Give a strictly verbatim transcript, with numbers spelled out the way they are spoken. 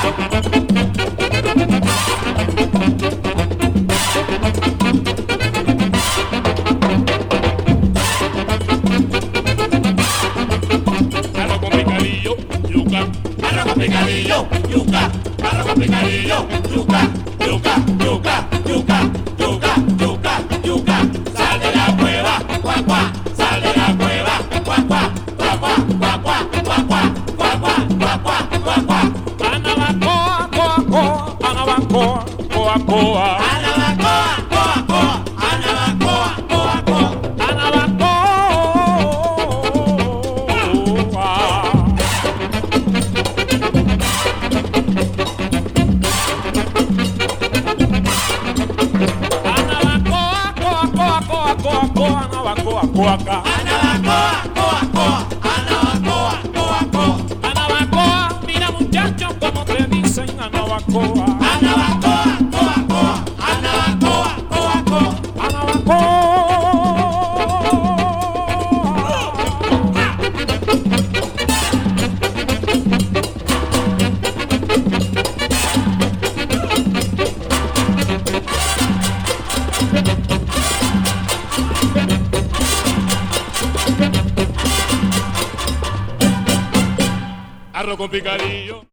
picadillo, yuca, arroz con picadillo, yuca, yuca, yuca, yuca, yuca, yuca, yuca, sal de la cueva, cuá, cuá, sal de la cueva, cuá, cuá, cuá, cuá, cuá, cuá, cuá, cuá, cuá, cuá, cuá, cuá, cuá. Anabacoa, coa, coa, anabacoa, coa, coa. Anabacoa, coa, coa, anabacoa, coa, coa. Anabacoa. Anabacoa, coaca. Anabacoa, coa, coa. Anabacoa, coa, coa. Anabacoa, mira muchacho como te dicen anabacoa. Anabacoa, coa, coa. Anabacoa, coa, coa. Anabacoa. Arroz con picadillo.